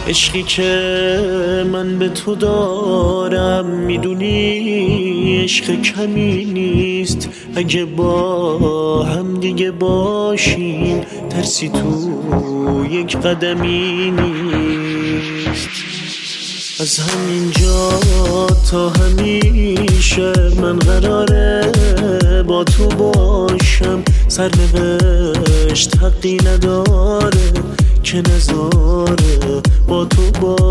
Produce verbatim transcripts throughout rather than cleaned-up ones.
عشقی که من به تو دارم میدونی عشق کمی نیست. اگه با هم دیگه باشیم ترسی تو یک قدمی نیست. از همینجا تا همیشه من قراره با تو باشم. سرنوشت حقی نداره که نذاره با تو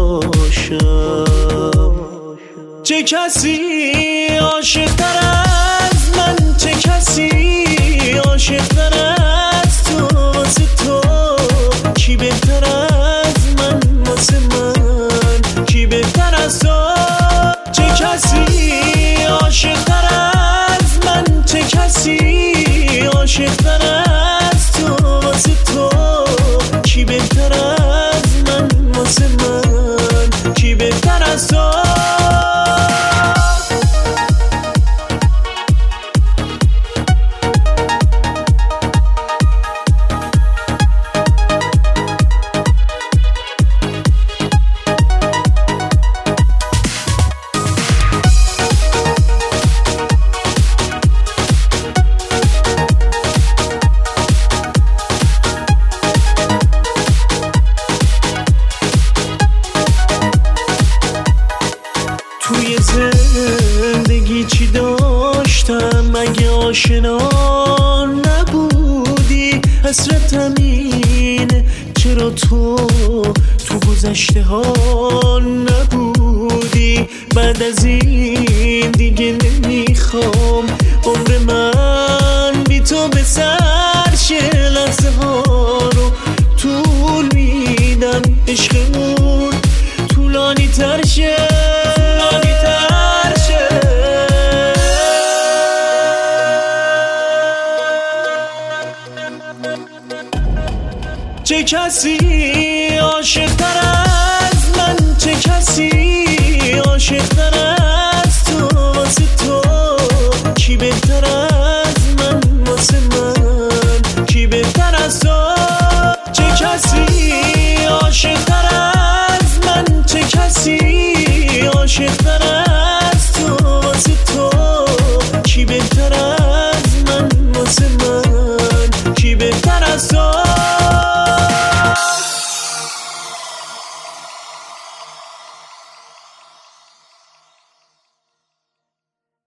باشم. چه کسی عاشق‌تر از من، چه کسی عاشق‌تر از تو. واسه تو کی بهتر از من، واسه من کی بهتر از تو. چه کسی عاشق‌تر از من، چه کسی عاشق‌تر از تو. واسه تو کی بهتر از من، واسه من کی بهتر از تو. توی زندگی چی داشتم اگه آشنا نبودی. حسرتم اینه چرا تو تو گذشته ها نبودی. بعد از این دیگه نمیخوام عمر من بی تو به سر شه. لحظه ها رو طول میدم عشقمون طولانی تر شه. چه کسی عاشق‌تر از من، چه کسی عاشق‌تر